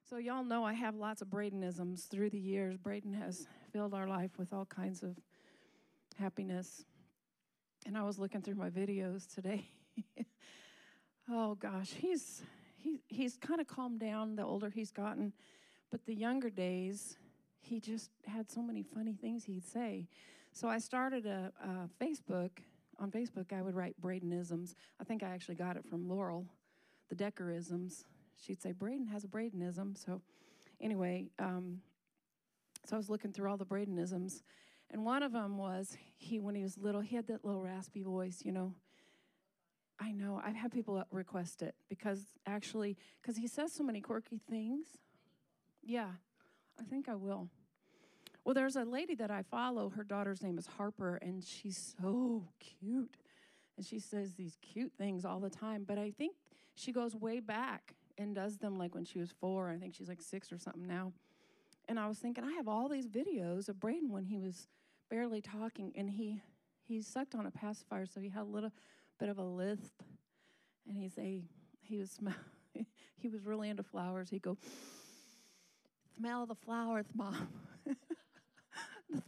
So y'all know I have lots of Bradenisms through the years. Braden has filled our life with all kinds of happiness. And I was looking through my videos today. Oh gosh, he's kind of calmed down the older he's gotten, but the younger days, he just had so many funny things he'd say. So I started a Facebook. On Facebook, I would write Bradenisms. I think I actually got it from Laurel, the Deckerisms. She'd say, Braden has a Bradenism. So anyway, so I was looking through all the Bradenisms. And one of them was, when he was little, he had that little raspy voice, you know. I know. I've had people request it because he says so many quirky things. Yeah, I think I will. Well, there's a lady that I follow. Her daughter's name is Harper, and she's so cute. And she says these cute things all the time. But I think she goes way back and does them like when she was 4. I think she's like 6 or something now. And I was thinking, I have all these videos of Braden when he was barely talking, and he sucked on a pacifier, so he had a little bit of a lisp. And he was really into flowers. He'd go, smell the flowers, Mom. The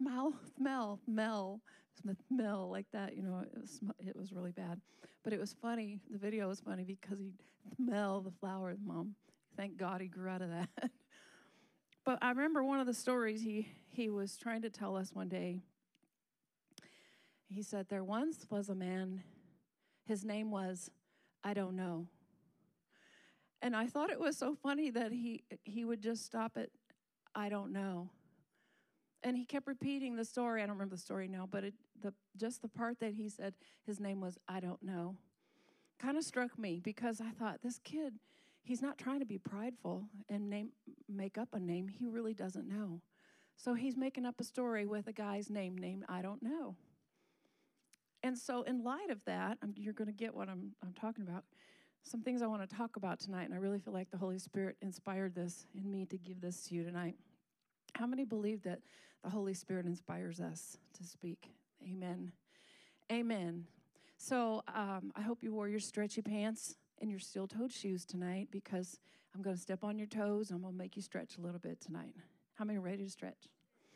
smell like that, you know, it was really bad. But it was funny. The video was funny because he'd smell the flowers, Mom. Thank God he grew out of that. But I remember one of the stories he was trying to tell us one day. He said, there once was a man, his name was, I don't know. And I thought it was so funny that he would just stop at, I don't know. And he kept repeating the story. I don't remember the story now, but just the part that he said his name was, I don't know, kind of struck me because I thought, this kid, he's not trying to be prideful and make up a name. He really doesn't know. So he's making up a story with a guy's name named I don't know. And so in light of that, you're going to get what I'm talking about. Some things I want to talk about tonight, and I really feel like the Holy Spirit inspired this in me to give this to you tonight. How many believe that the Holy Spirit inspires us to speak? Amen. Amen. So I hope you wore your stretchy pants and your steel-toed shoes tonight because I'm going to step on your toes and I'm going to make you stretch a little bit tonight. How many are ready to stretch?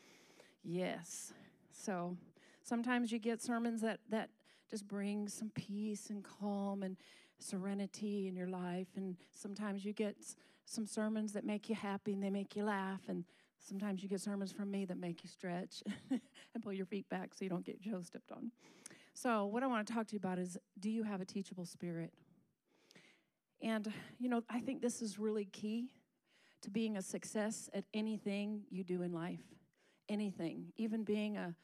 Yes. So sometimes you get sermons that just bring some peace and calm and serenity in your life. And sometimes you get some sermons that make you happy and they make you laugh. And sometimes you get sermons from me that make you stretch and pull your feet back so you don't get Joe stepped on. So what I want to talk to you about is, do you have a teachable spirit? And, you know, I think this is really key to being a success at anything you do in life. Anything. Even being a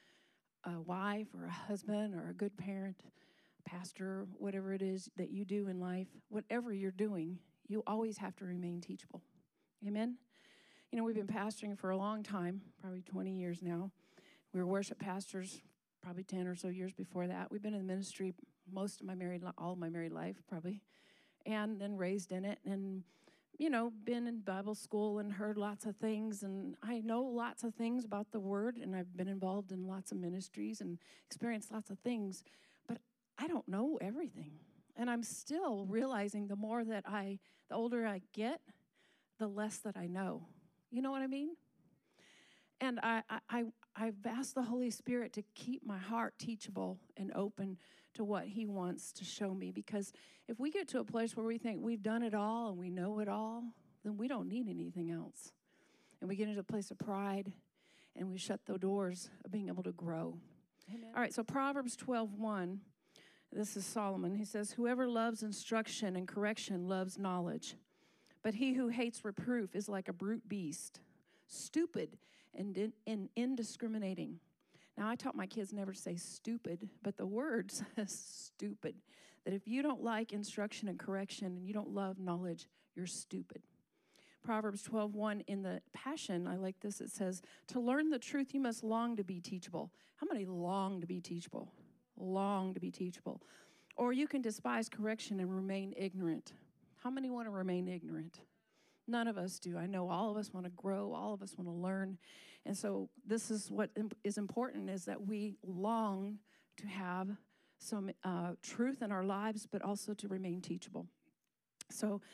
wife or a husband or a good parent, pastor, whatever it is that you do in life, whatever you're doing, you always have to remain teachable. Amen? You know, we've been pastoring for a long time, probably 20 years now. We were worship pastors probably 10 or so years before that. We've been in the ministry all of my married life, probably, and then raised in it and, you know, been in Bible school and heard lots of things. And I know lots of things about the Word, and I've been involved in lots of ministries and experienced lots of things, but I don't know everything. And I'm still realizing the older I get, the less that I know. You know what I mean? And I've asked the Holy Spirit to keep my heart teachable and open to what He wants to show me. Because if we get to a place where we think we've done it all and we know it all, then we don't need anything else. And we get into a place of pride and we shut the doors of being able to grow. Amen. All right, so Proverbs 12:1, this is Solomon. He says, whoever loves instruction and correction loves knowledge. But he who hates reproof is like a brute beast, stupid and indiscriminating. Now, I taught my kids never to say stupid, but the word says stupid. That if you don't like instruction and correction and you don't love knowledge, you're stupid. Proverbs 12:1 in the Passion, I like this. It says, to learn the truth, you must long to be teachable. How many long to be teachable? Long to be teachable. Or you can despise correction and remain ignorant. How many want to remain ignorant? None of us do. I know all of us want to grow. All of us want to learn. And so this is what is important, is that we long to have some truth in our lives, but also to remain teachable. So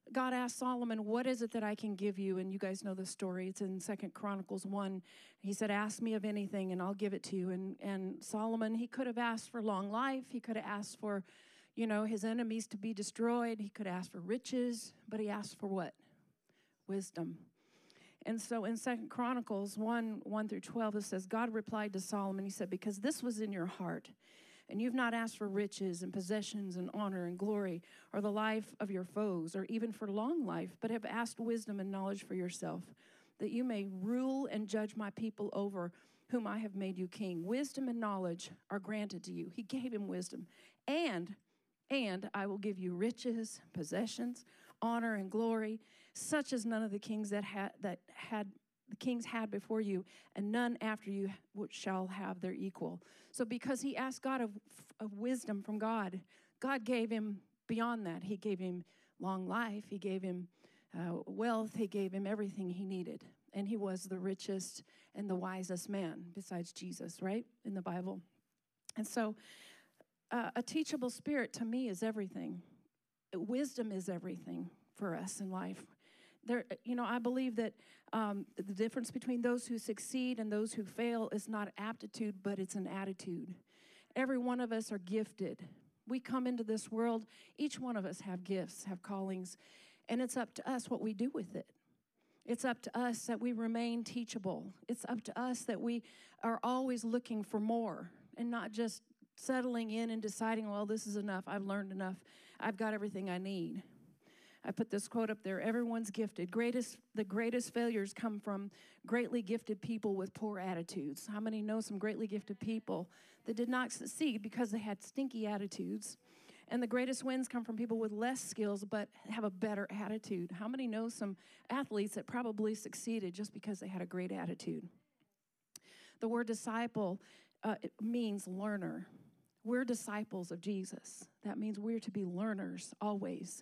God asked Solomon, what is it that I can give you? And you guys know the story. It's in 2 Chronicles 1. He said, ask me of anything and I'll give it to you. And Solomon, he could have asked for long life. He could have asked for, his enemies to be destroyed. He could have asked for riches, but he asked for what? Wisdom. And so in 2 Chronicles 1:1-12, it says, God replied to Solomon, he said, because this was in your heart, and you've not asked for riches and possessions and honor and glory or the life of your foes or even for long life, but have asked wisdom and knowledge for yourself, that you may rule and judge my people over whom I have made you king. Wisdom and knowledge are granted to you. He gave him wisdom. And I will give you riches, possessions, honor and glory, such as none of the kings the kings had before you, and none after you shall have their equal. So because he asked God of wisdom from God, God gave him beyond that. He gave him long life. He gave him wealth. He gave him everything he needed. And he was the richest and the wisest man besides Jesus, right, in the Bible. And so a teachable spirit to me is everything. Wisdom is everything for us in life. I believe that the difference between those who succeed and those who fail is not aptitude, but it's an attitude. Every one of us are gifted. We come into this world, each one of us have gifts, have callings, and it's up to us what we do with it. It's up to us that we remain teachable. It's up to us that we are always looking for more and not just settling in and deciding, well, this is enough. I've learned enough. I've got everything I need. I put this quote up there, everyone's gifted. The greatest failures come from greatly gifted people with poor attitudes. How many know some greatly gifted people that did not succeed because they had stinky attitudes? And the greatest wins come from people with less skills but have a better attitude. How many know some athletes that probably succeeded just because they had a great attitude? The word disciple it means learner. We're disciples of Jesus. That means we're to be learners always.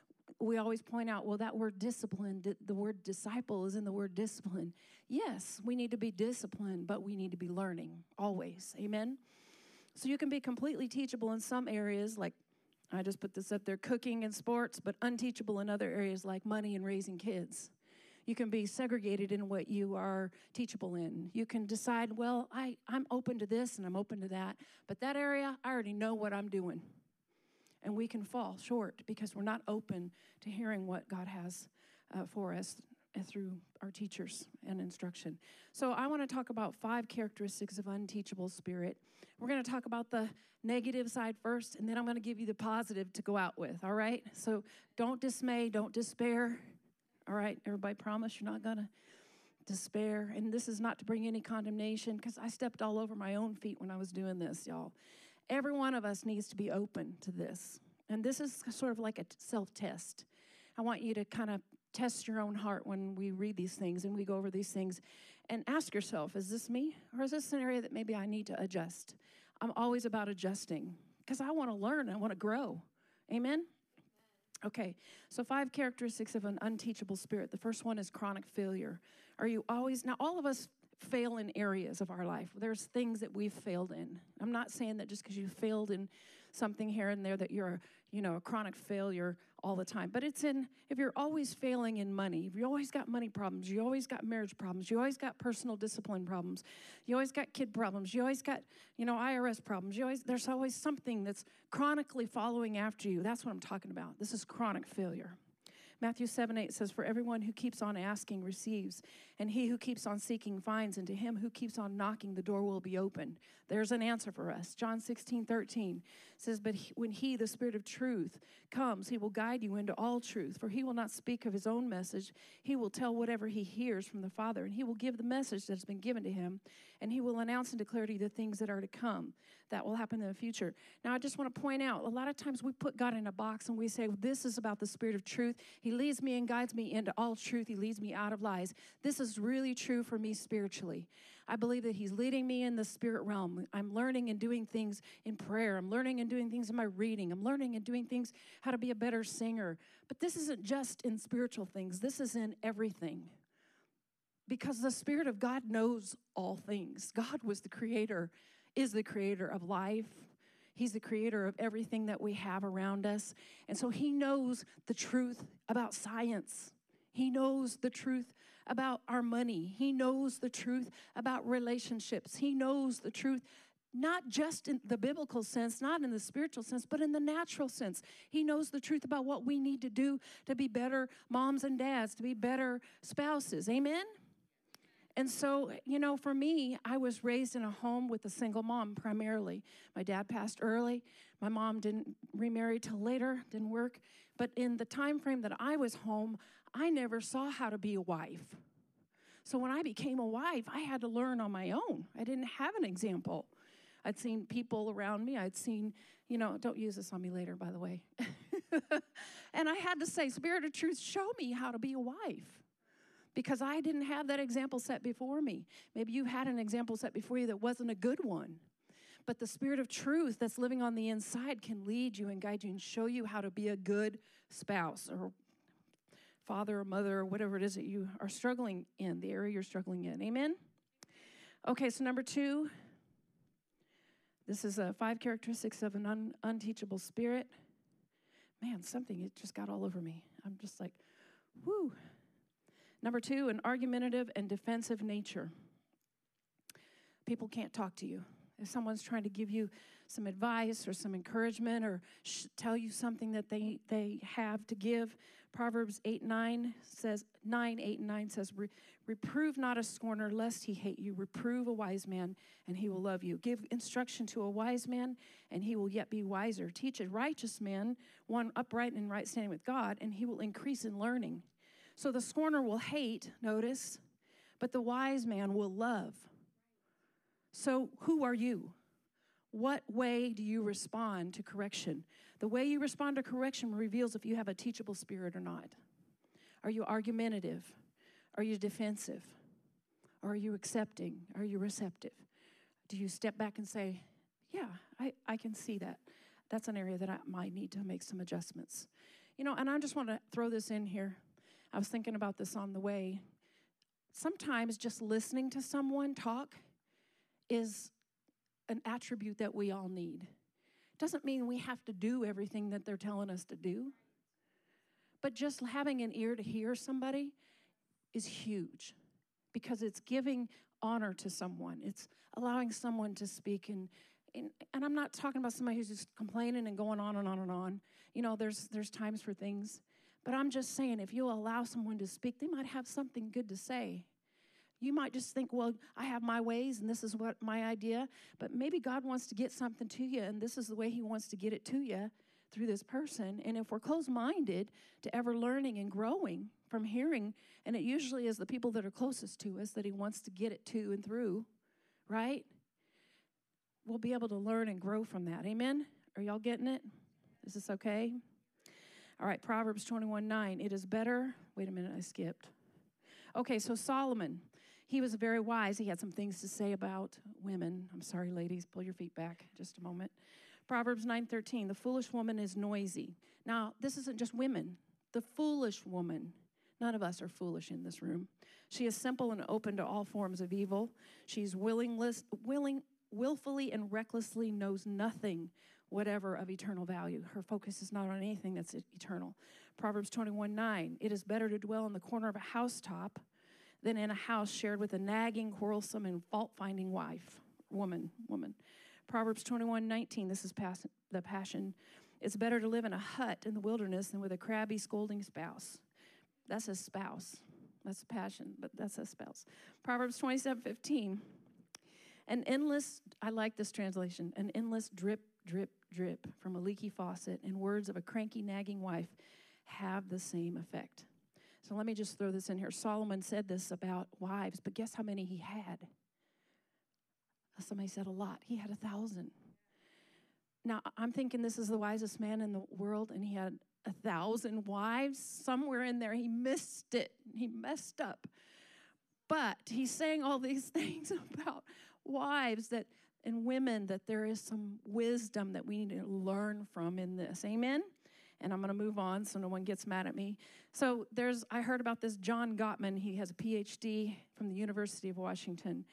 We always point out, well, that word discipline, the word disciple is in the word discipline. Yes, we need to be disciplined, but we need to be learning always. Amen? So you can be completely teachable in some areas, like I just put this up there, cooking and sports, but unteachable in other areas like money and raising kids. You can be segregated in what you are teachable in. You can decide, well, I'm open to this and I'm open to that, but that area, I already know what I'm doing. And we can fall short because we're not open to hearing what God has for us through our teachers and instruction. So I want to talk about 5 characteristics of unteachable spirit. We're going to talk about the negative side first, and then I'm going to give you the positive to go out with, all right? So don't dismay, don't despair, all right? Everybody promise you're not going to despair. And this is not to bring any condemnation because I stepped all over my own feet when I was doing this, y'all. Every one of us needs to be open to this. And this is sort of like a self-test. I want you to kind of test your own heart when we read these things and we go over these things and ask yourself, is this me? Or is this an area that maybe I need to adjust? I'm always about adjusting because I want to learn. I want to grow. Amen? Okay, so 5 characteristics of an unteachable spirit. The first one is chronic failure. Are you always, now all of us fail in areas of our life. There's things that we've failed in. I'm not saying that just because you failed in something here and there that you're a chronic failure all the time. But it's if you're always failing in money, if you always got money problems, you always got marriage problems, you always got personal discipline problems, you always got kid problems, you always got, IRS problems, there's always something that's chronically following after you. That's what I'm talking about. This is chronic failure. Matthew 7:8 says, for everyone who keeps on asking receives, and he who keeps on seeking finds, and to him who keeps on knocking, the door will be opened. There's an answer for us. John 16:13 says, but when he, the Spirit of truth, comes, he will guide you into all truth, for he will not speak of his own message. He will tell whatever he hears from the Father, and he will give the message that has been given to him, and he will announce and declare to you the things that are to come, that will happen in the future. Now, I just want to point out, a lot of times we put God in a box and we say, well, this is about the Spirit of truth. He leads me and guides me into all truth. He leads me out of lies. This is really true for me spiritually. I believe that he's leading me in the spirit realm. I'm learning and doing things in prayer. I'm learning and doing things in my reading. I'm learning and doing things how to be a better singer. But this isn't just in spiritual things. This is in everything. Because the Spirit of God knows all things. God was the creator, is the creator of life. He's the creator of everything that we have around us. And so he knows the truth about science. He knows the truth about our money. He knows the truth about relationships. He knows the truth not just in the biblical sense, not in the spiritual sense, but in the natural sense. He knows the truth about what we need to do to be better moms and dads, to be better spouses. Amen? And so, for me, I was raised in a home with a single mom primarily. My dad passed early. My mom didn't remarry till later, didn't work. But in the time frame that I was home, I never saw how to be a wife. So when I became a wife, I had to learn on my own. I didn't have an example. I'd seen people around me. I'd seen, don't use this on me later, by the way. And I had to say, Spirit of Truth, show me how to be a wife. Because I didn't have that example set before me. Maybe you had an example set before you that wasn't a good one. But the Spirit of Truth that's living on the inside can lead you and guide you and show you how to be a good spouse or father or mother or whatever it is that you are struggling in, the area you're struggling in. Amen? Okay, so number 2, this is 5 characteristics of an unteachable spirit. Man, it just got all over me. I'm just like, whoo. Number 2, an argumentative and defensive nature. People can't talk to you. If someone's trying to give you some advice or some encouragement or tell you something that they have to give, Proverbs 8:9 says, reprove not a scorner lest he hate you. Reprove a wise man and he will love you. Give instruction to a wise man and he will yet be wiser. Teach a righteous man, one upright and right standing with God, and he will increase in learning. So the scorner will hate, notice, but the wise man will love. So who are you? What way do you respond to correction? The way you respond to correction reveals if you have a teachable spirit or not. Are you argumentative? Are you defensive? Are you accepting? Are you receptive? Do you step back and say, yeah, I can see that. That's an area that I might need to make some adjustments. And I just want to throw this in here. I was thinking about this on the way. Sometimes just listening to someone talk is an attribute that we all need. It doesn't mean we have to do everything that they're telling us to do. But just having an ear to hear somebody is huge because it's giving honor to someone. It's allowing someone to speak. And I'm not talking about somebody who's just complaining and going on and on and on. There's times for things. But I'm just saying, if you allow someone to speak, they might have something good to say. You might just think, well, I have my ways, and this is what my idea. But maybe God wants to get something to you, and this is the way he wants to get it to you through this person. And if we're closed-minded to ever learning and growing from hearing, and it usually is the people that are closest to us that he wants to get it to and through, right? We'll be able to learn and grow from that. Amen? Are y'all getting it? Is this okay? All right, Proverbs 21:9. It is better. Wait a minute, I skipped. Okay, so Solomon, he was very wise. He had some things to say about women. I'm sorry, ladies, pull your feet back just a moment. Proverbs 9:13. The foolish woman is noisy. Now, this isn't just women. The foolish woman. None of us are foolish in this room. She is simple and open to all forms of evil. She's willfully and recklessly knows nothing whatever of eternal value. Her focus is not on anything that's eternal. Proverbs 21:9. It is better to dwell in the corner of a housetop than in a house shared with a nagging, quarrelsome, and fault-finding woman. Proverbs 21:19. This is the Passion. It's better to live in a hut in the wilderness than with a crabby, scolding spouse. That's a spouse. That's a Passion, but that's a spouse. Proverbs 27:15. I like this translation, an endless drip, drip, drip from a leaky faucet and words of a cranky, nagging wife have the same effect. So let me just throw this in here. Solomon said this about wives, but guess how many he had? Somebody said a lot. He had 1,000. Now, I'm thinking this is the wisest man in the world, and he had 1,000 wives. Somewhere in there, he missed it. He messed up. But he's saying all these things about wives and women, that there is some wisdom that we need to learn from in this. Amen? And I'm going to move on so no one gets mad at me. So I heard about this John Gottman. He has a PhD from the University of Washington.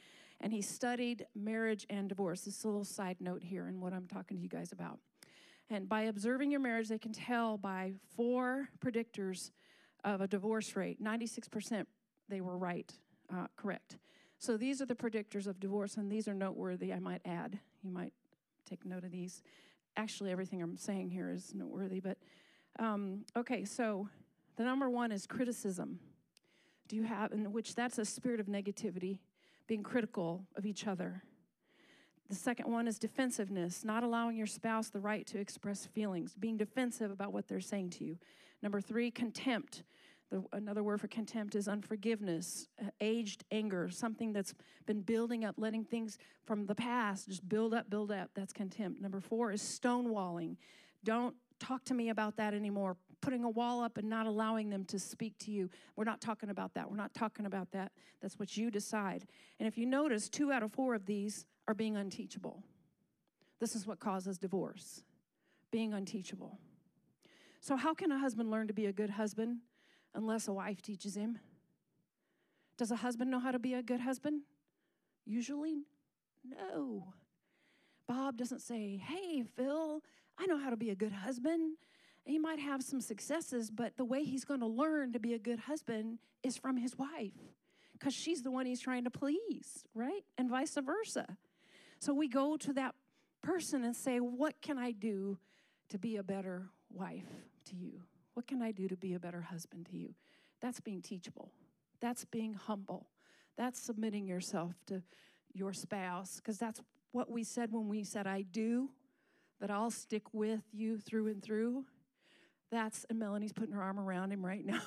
and he studied marriage and divorce. This is a little side note here in what I'm talking to you guys about. And by observing your marriage, they can tell by 4 predictors of a divorce rate. 96% they were correct. So these are the predictors of divorce, and these are noteworthy, I might add. You might take note of these. Actually, everything I'm saying here is noteworthy, but okay, so the number 1 is criticism. Do you have, in which that's a spirit of negativity, being critical of each other. The second one is defensiveness, not allowing your spouse the right to express feelings, being defensive about what they're saying to you. Number 3, contempt. Another word for contempt is unforgiveness, aged anger, something that's been building up, letting things from the past just build up. That's contempt. Number 4 is stonewalling. Don't talk to me about that anymore. Putting a wall up and not allowing them to speak to you. We're not talking about that. We're not talking about that. That's what you decide. And if you notice, 2 out of 4 of these are being unteachable. This is what causes divorce, being unteachable. So how can a husband learn to be a good husband unless a wife teaches him? Does a husband know how to be a good husband? Usually, no. Bob doesn't say, hey, Phil, I know how to be a good husband. He might have some successes, but the way he's going to learn to be a good husband is from his wife, because she's the one he's trying to please, right? And vice versa. So we go to that person and say, what can I do to be a better wife to you? What can I do to be a better husband to you? That's being teachable. That's being humble. That's submitting yourself to your spouse, because that's what we said when we said, I do, that I'll stick with you through and through. And Melanie's putting her arm around him right now.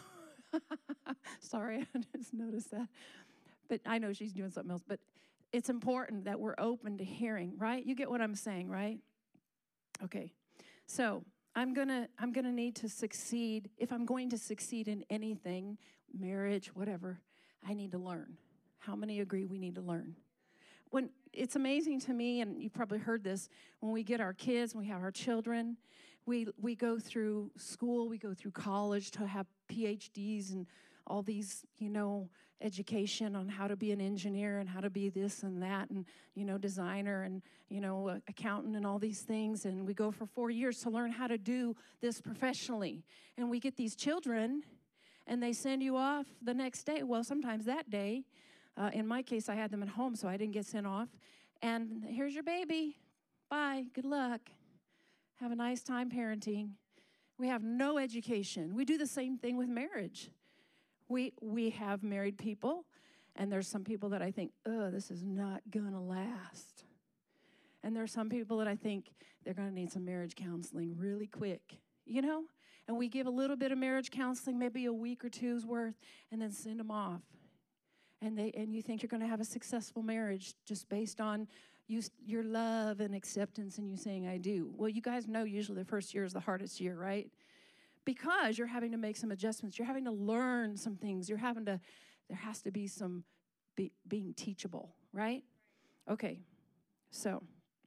Sorry, I just noticed that. But I know she's doing something else. But it's important that we're open to hearing, right? You get what I'm saying, right? Okay. So I'm gonna need to succeed. If I'm going to succeed in anything, marriage, whatever, I need to learn. How many agree we need to learn? When it's amazing to me, and you've probably heard this, when we get our kids, when we have our children, we go through school, we go through college to have PhDs and all these, education on how to be an engineer and how to be this and that and, designer and, accountant and all these things. And we go for 4 years to learn how to do this professionally. And we get these children and they send you off the next day. Well, sometimes that day. In my case, I had them at home, so I didn't get sent off. And here's your baby. Bye. Good luck. Have a nice time parenting. We have no education. We do the same thing with marriage. We have married people, and there's some people that I think, this is not going to last. And there's some people that I think they're going to need some marriage counseling really quick, And we give a little bit of marriage counseling, maybe a week or two's worth, and then send them off. And you think you're going to have a successful marriage just based on your love and acceptance and you saying, I do. Well, you guys know usually the first year is the hardest year, right? Because you're having to make some adjustments. You're having to learn some things. There has to be some being teachable, right? Okay, so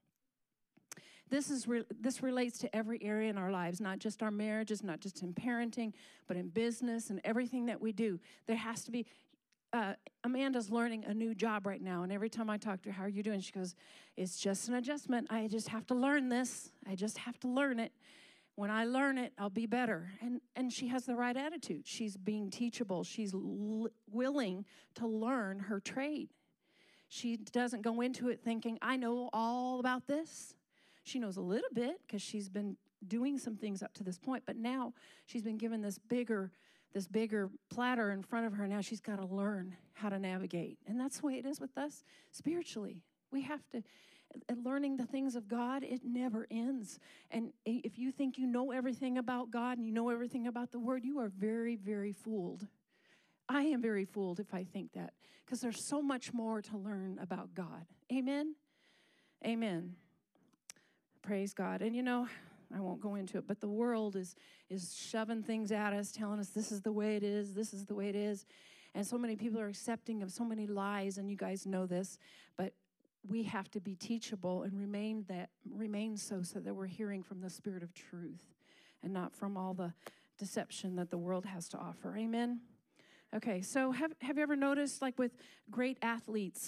this relates to every area in our lives, not just our marriages, not just in parenting, but in business and everything that we do. There has to be. Amanda's learning a new job right now, and every time I talk to her, how are you doing? She goes, it's just an adjustment. I just have to learn this. I just have to learn it. When I learn it, I'll be better. And she has the right attitude. She's being teachable. She's willing to learn her trade. She doesn't go into it thinking, I know all about this. She knows a little bit because she's been doing some things up to this point, but now she's been given this bigger platter in front of her. Now she's got to learn how to navigate. And that's the way it is with us spiritually. We have to, learning the things of God, it never ends. And if you think you know everything about God and you know everything about the Word, you are very, very fooled. I am very fooled if I think that, because there's so much more to learn about God. Amen? Amen. Praise God. And I won't go into it, but the world is shoving things at us, telling us this is the way it is, this is the way it is. And so many people are accepting of so many lies, and you guys know this, but we have to be teachable and remain so that we're hearing from the Spirit of truth and not from all the deception that the world has to offer. Amen? Okay, so have you ever noticed, like with great athletes,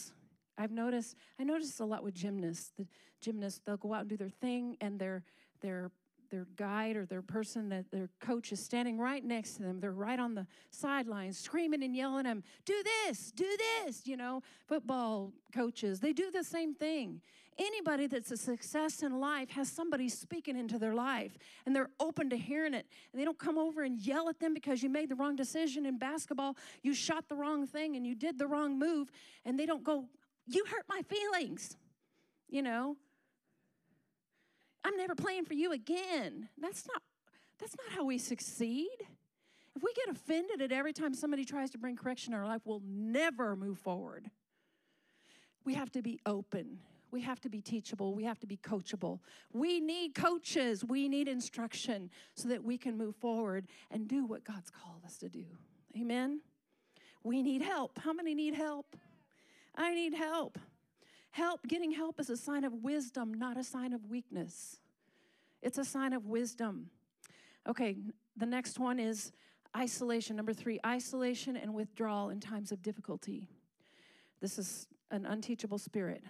I notice a lot with gymnasts. The gymnasts, they'll go out and do their thing, and their guide or their person, that their coach is standing right next to them. They're right on the sidelines, screaming and yelling at them, do this, you know. Football coaches, they do the same thing. Anybody that's a success in life has somebody speaking into their life, and they're open to hearing it. And they don't come over and yell at them because you made the wrong decision in basketball, you shot the wrong thing, and you did the wrong move, and they don't go, you hurt my feelings, you know. I'm never playing for you again. That's not how we succeed. If we get offended at every time somebody tries to bring correction in our life, we'll never move forward. We have to be open. We have to be teachable. We have to be coachable. We need coaches. We need instruction so that we can move forward and do what God's called us to do. Amen? We need help. How many need help? I need help. Getting help is a sign of wisdom, not a sign of weakness. It's a sign of wisdom. Okay, the next one is isolation. Number 3, isolation and withdrawal in times of difficulty. This is an unteachable spirit.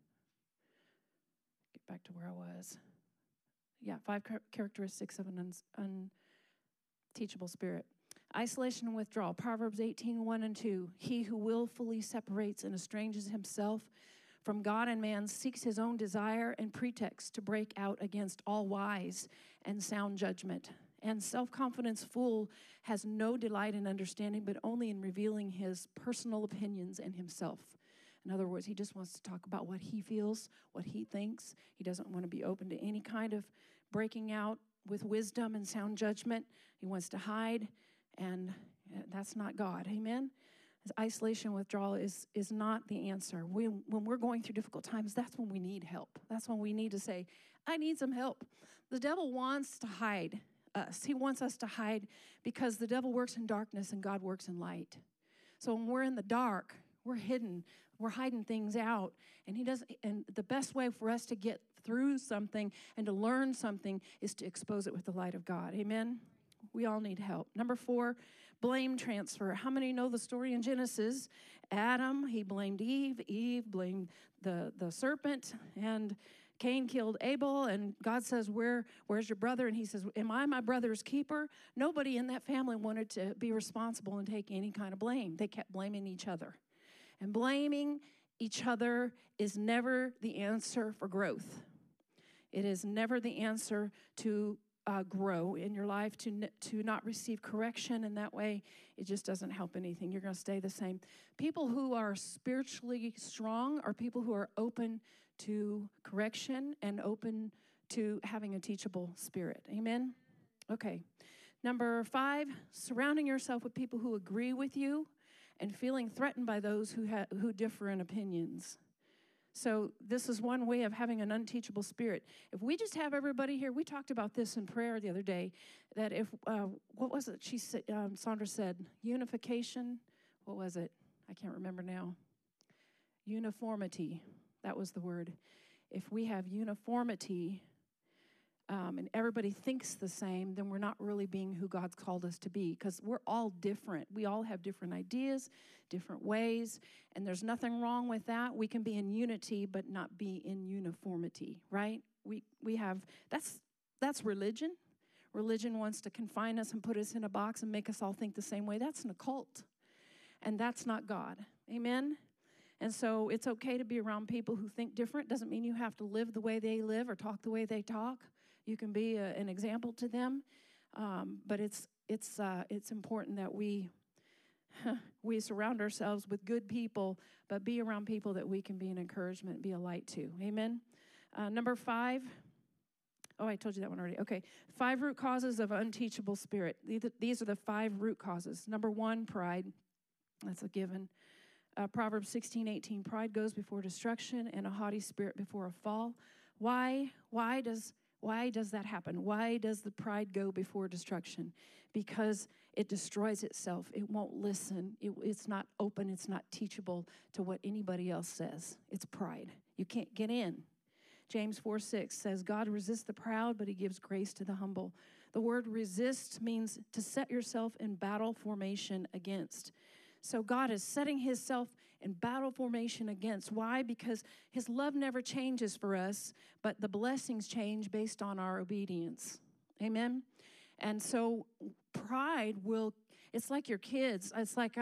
Get back to where I was. Yeah, 5 characteristics of an unteachable spirit. Isolation and withdrawal. Proverbs 18:1 and 2. He who willfully separates and estranges himself from God and man seeks his own desire and pretext to break out against all wise and sound judgment. And self-confidence fool has no delight in understanding, but only in revealing his personal opinions and himself. In other words, he just wants to talk about what he feels, what he thinks. He doesn't want to be open to any kind of breaking out with wisdom and sound judgment. He wants to hide, and that's not God. Amen? Isolation and withdrawal is not the answer. When we're going through difficult times, that's when we need help. That's when we need to say, I need some help. The devil wants to hide us. He wants us to hide because the devil works in darkness and God works in light. So when we're in the dark, we're hidden. We're hiding things out. And the best way for us to get through something and to learn something is to expose it with the light of God. Amen? We all need help. Number 4, blame transfer. How many know the story in Genesis? Adam, he blamed Eve. Eve blamed the serpent. And Cain killed Abel. And God says, where's your brother? And he says, am I my brother's keeper? Nobody in that family wanted to be responsible and take any kind of blame. They kept blaming each other. And blaming each other is never the answer for growth. It is never the answer to grow in your life, to not receive correction, and that way it just doesn't help anything. You're going to stay the same. People who are spiritually strong are people who are open to correction and open to having a teachable spirit. Amen? Okay. Number 5, surrounding yourself with people who agree with you and feeling threatened by those who differ in opinions. So this is one way of having an unteachable spirit. If we just have everybody here, we talked about this in prayer the other day, that if, what was it she said, Sandra said, unification, what was it? I can't remember now. Uniformity, that was the word. If we have uniformity and everybody thinks the same, then we're not really being who God's called us to be, because we're all different. We all have different ideas, different ways, and there's nothing wrong with that. We can be in unity but not be in uniformity, right? We have, that's religion. Religion wants to confine us and put us in a box and make us all think the same way. That's an occult, and that's not God. Amen? And so it's okay to be around people who think different. Doesn't mean you have to live the way they live or talk the way they talk. You can be an example to them, but it's important that we surround ourselves with good people, but be around people that we can be an encouragement, be a light to. Amen. Number 5. Oh, I told you that one already. Okay, 5 root causes of unteachable spirit. These are the 5 root causes. Number 1, pride. That's a given. Proverbs 16:18. Pride goes before destruction, and a haughty spirit before a fall. Why does that happen? Why does the pride go before destruction? Because it destroys itself. It won't listen. It's not open. It's not teachable to what anybody else says. It's pride. You can't get in. James 4:6 says, God resists the proud, but he gives grace to the humble. The word resist means to set yourself in battle formation against. So God is setting himself and battle formation against. Why? Because his love never changes for us, but the blessings change based on our obedience. Amen? And so pride it's like your kids. It's like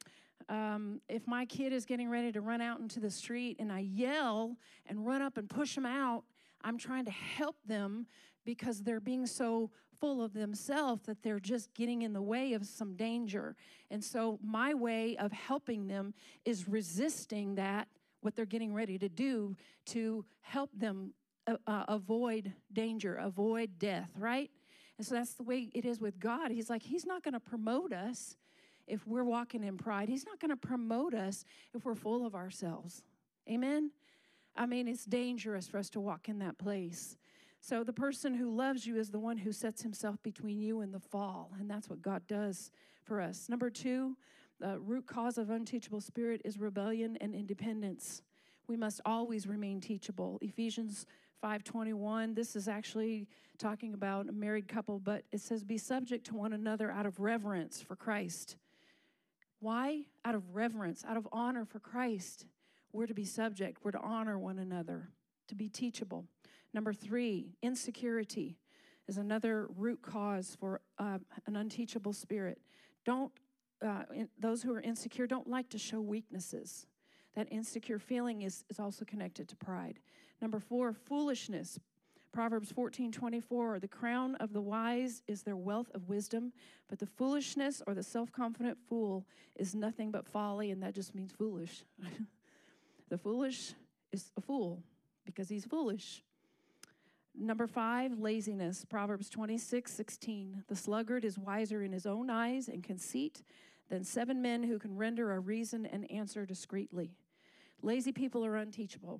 if my kid is getting ready to run out into the street and I yell and run up and push them out, I'm trying to help them because they're being so full of themselves that they're just getting in the way of some danger. And so my way of helping them is resisting that, what they're getting ready to do, to help them avoid danger, avoid death, right? And so that's the way it is with God. He's like, he's not going to promote us if we're walking in pride. He's not going to promote us if we're full of ourselves. Amen? I mean, it's dangerous for us to walk in that place. So the person who loves you is the one who sets himself between you and the fall, and that's what God does for us. Number 2, the root cause of unteachable spirit is rebellion and independence. We must always remain teachable. Ephesians 5:21, this is actually talking about a married couple, but it says, be subject to one another out of reverence for Christ. Why? Out of reverence, out of honor for Christ. We're to be subject. We're to honor one another, to be teachable. Number 3, insecurity is another root cause for an unteachable spirit. Those who are insecure don't like to show weaknesses. That insecure feeling is also connected to pride. Number 4, foolishness. Proverbs 14:24, the crown of the wise is their wealth of wisdom, but the foolishness or the self-confident fool is nothing but folly, and that just means foolish. The foolish is a fool because he's foolish. Number 5, laziness. Proverbs 26:16. The sluggard is wiser in his own eyes and conceit than 7 men who can render a reason and answer discreetly. Lazy people are unteachable.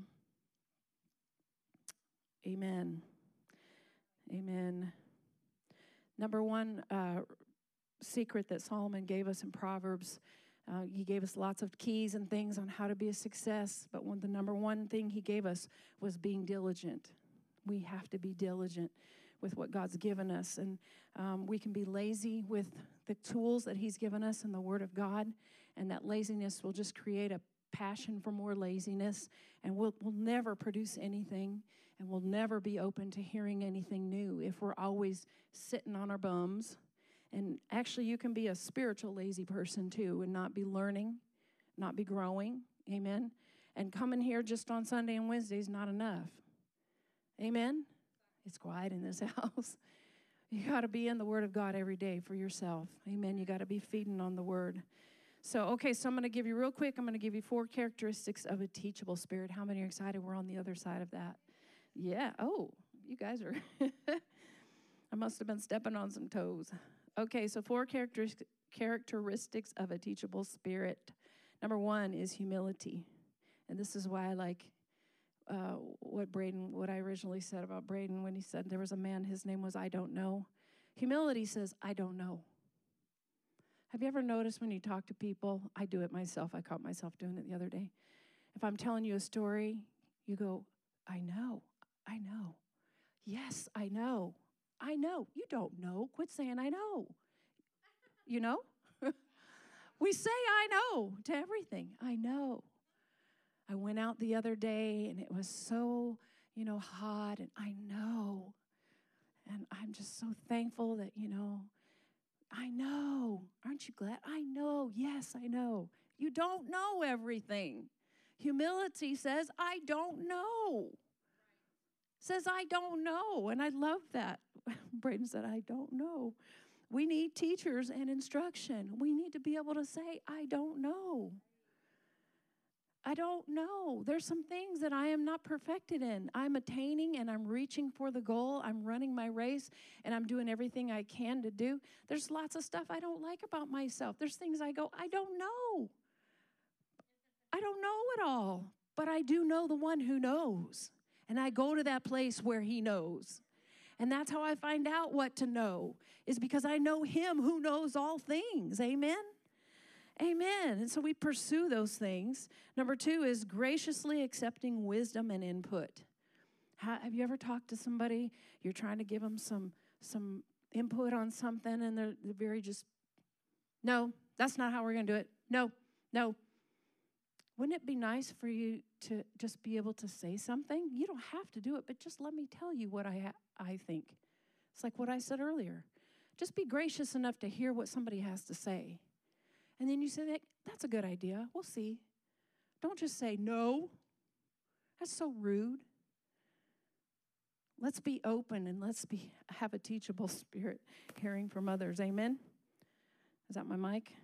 Amen. Amen. Number 1 secret that Solomon gave us in Proverbs, he gave us lots of keys and things on how to be a success, but the number 1 thing he gave us was being diligent. We have to be diligent with what God's given us. And we can be lazy with the tools that he's given us in the Word of God. And that laziness will just create a passion for more laziness. And we'll never produce anything. And we'll never be open to hearing anything new if we're always sitting on our bums. And actually, you can be a spiritual lazy person too and not be learning, not be growing. Amen. And coming here just on Sunday and Wednesday is not enough. Amen? It's quiet in this house. You got to be in the Word of God every day for yourself. Amen? You got to be feeding on the Word. So I'm going to give you real quick, I'm going to give you 4 characteristics of a teachable spirit. How many are excited we're on the other side of that? Yeah. Oh, you guys are. I must have been stepping on some toes. Okay, so 4 characteristics of a teachable spirit. Number 1 is humility. And this is why I like what I originally said about Braden when he said there was a man, his name was I don't know. Humility says, I don't know. Have you ever noticed when you talk to people, I do it myself, I caught myself doing it the other day. If I'm telling you a story, you go, I know. Yes, I know. You don't know. Quit saying I know. You know? We say I know to everything. I know. I went out the other day, and it was so, hot, and I know. And I'm just so thankful that, I know. Aren't you glad? I know. Yes, I know. You don't know everything. Humility says, I don't know. Says, I don't know. And I love that. Braden said, I don't know. We need teachers and instruction. We need to be able to say, I don't know. I don't know. There's some things that I am not perfected in. I'm attaining and I'm reaching for the goal. I'm running my race and I'm doing everything I can to do. There's lots of stuff I don't like about myself. There's things I go, I don't know. I don't know it all, but I do know the one who knows. And I go to that place where he knows. And that's how I find out what to know, is because I know him who knows all things. Amen? Amen. And so we pursue those things. Number 2 is graciously accepting wisdom and input. Have you ever talked to somebody, you're trying to give them some input on something, and they're very just, no, that's not how we're going to do it. No. Wouldn't it be nice for you to just be able to say something? You don't have to do it, but just let me tell you what I think. It's like what I said earlier. Just be gracious enough to hear what somebody has to say. And then you say, that's a good idea. We'll see. Don't just say, no. That's so rude. Let's be open and have a teachable spirit, hearing from others. Amen? Is that my mic?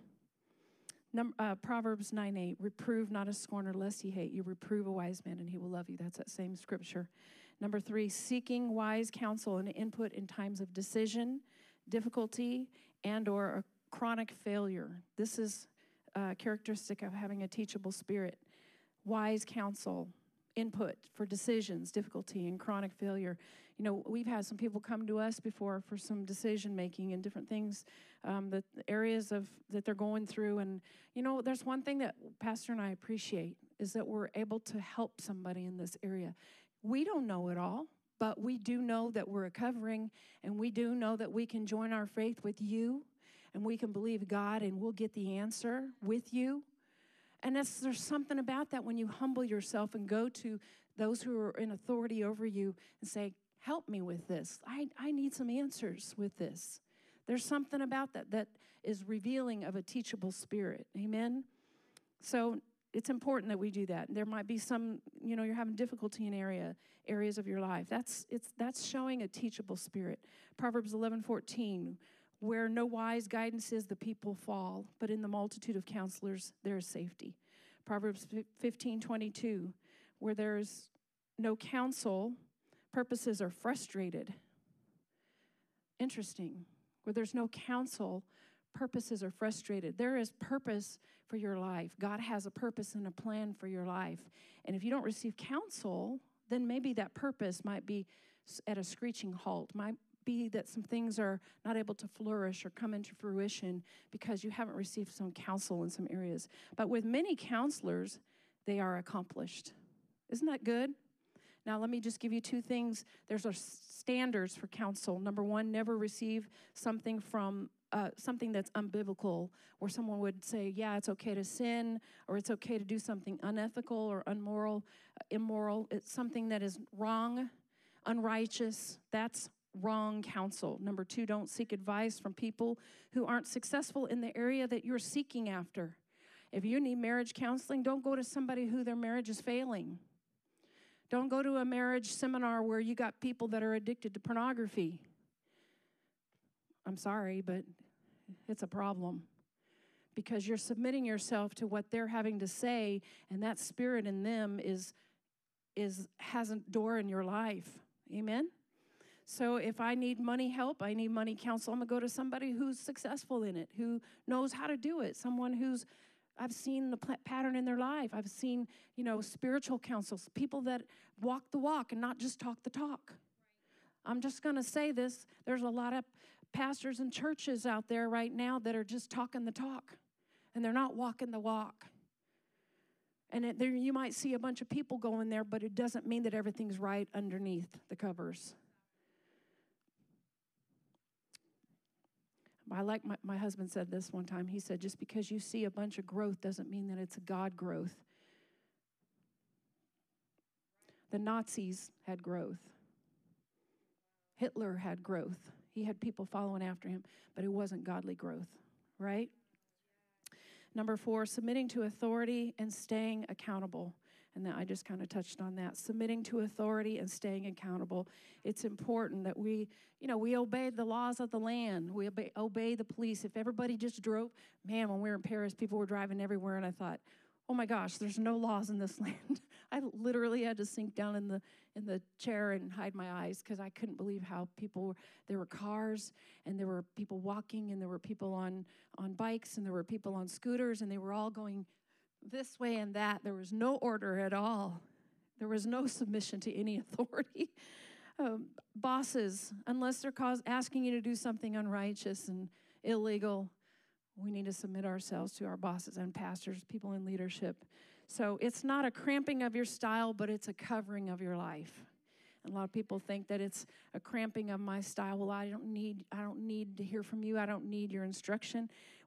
Proverbs 9:8, reprove not a scorner lest he hate you. Reprove a wise man and he will love you. That's that same scripture. Number 3, seeking wise counsel and input in times of decision, difficulty, and or a chronic failure. This is a characteristic of having a teachable spirit. Wise counsel, input for decisions, difficulty, and chronic failure. You know, we've had some people come to us before for some decision making and different things, the areas that they're going through. And, you know, there's one thing that Pastor and I appreciate is that we're able to help somebody in this area. We don't know it all, but we do know that we're a covering, and we do know that we can join our faith with you, and we can believe God, and we'll get the answer with you. And there's something about that when you humble yourself and go to those who are in authority over you and say, help me with this. I need some answers with this. There's something about that is revealing of a teachable spirit. Amen? So it's important that we do that. There might be some, you know, you're having difficulty in areas of your life. That's showing a teachable spirit. Proverbs 11:14, where no wise guidance is, the people fall, but in the multitude of counselors there is safety. Proverbs 15:22, where there's no counsel, purposes are frustrated. Interesting. Where there's no counsel, purposes are frustrated. There is purpose for your life. God has a purpose and a plan for your life. And if you don't receive counsel, then maybe that purpose might be at a screeching halt, might be that some things are not able to flourish or come into fruition because you haven't received some counsel in some areas. But with many counselors, they are accomplished. Isn't that good? Now, let me just give you 2 things. There's our standards for counsel. Number 1, never receive something from something that's unbiblical, where someone would say, yeah, it's okay to sin, or it's okay to do something unethical or immoral. It's something that is wrong, unrighteous. That's wrong counsel. Number 2, don't seek advice from people who aren't successful in the area that you're seeking after. If you need marriage counseling, don't go to somebody who their marriage is failing. Don't go to a marriage seminar where you got people that are addicted to pornography. I'm sorry, but it's a problem because you're submitting yourself to what they're having to say, and that spirit in them has a door in your life. Amen? So if I need money help, I need money counsel, I'm going to go to somebody who's successful in it, who knows how to do it, someone I've seen the pattern in their life. I've seen, spiritual counsels, people that walk the walk and not just talk the talk. I'm just going to say this. There's a lot of pastors and churches out there right now that are just talking the talk, and they're not walking the walk. And there you might see a bunch of people going there, but it doesn't mean that everything's right underneath the covers. I like my husband said this one time. He said, just because you see a bunch of growth doesn't mean that it's a God growth. The Nazis had growth. Hitler had growth. He had people following after him, but it wasn't godly growth, right? Number 4, submitting to authority and staying accountable. And I just kind of touched on that. Submitting to authority and staying accountable. It's important that we obey the laws of the land. We obey the police. If everybody just drove, when we were in Paris, people were driving everywhere, and I thought, oh my gosh, there's no laws in this land. I literally had to sink down in the chair and hide my eyes because I couldn't believe how there were cars, and there were people walking, and there were people on bikes, and there were people on scooters, and they were all going this way and that. There was no order at all. There was no submission to any authority. Bosses, unless they're asking you to do something unrighteous and illegal, we need to submit ourselves to our bosses and pastors, people in leadership. So it's not a cramping of your style, but it's a covering of your life. And a lot of people think that it's a cramping of my style. Well, I don't need to hear from you. I don't need your instruction.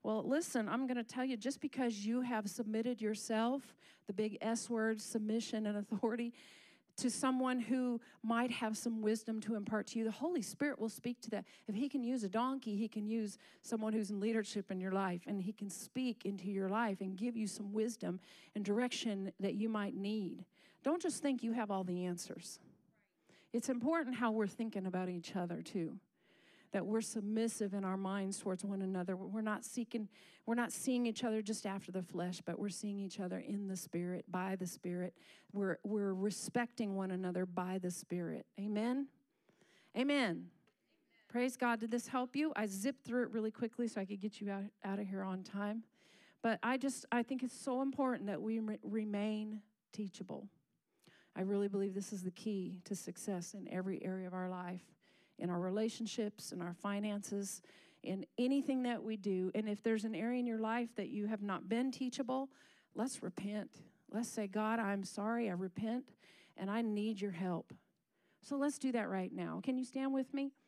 Well, listen, I'm going to tell you, just because you have submitted yourself, the big S word, submission and authority, to someone who might have some wisdom to impart to you, the Holy Spirit will speak to that. If he can use a donkey, he can use someone who's in leadership in your life, and he can speak into your life and give you some wisdom and direction that you might need. Don't just think you have all the answers. It's important how we're thinking about each other, too, that we're submissive in our minds towards one another. We're not seeing each other just after the flesh, but we're seeing each other in the Spirit, by the Spirit. We're respecting one another by the Spirit. Amen? Amen. Praise God. Did this help you? I zipped through it really quickly so I could get you out of here on time. But I think it's so important that we remain teachable. I really believe this is the key to success in every area of our life, in our relationships, in our finances, in anything that we do. And if there's an area in your life that you have not been teachable, let's repent. Let's say, God, I'm sorry, I repent, and I need your help. So let's do that right now. Can you stand with me?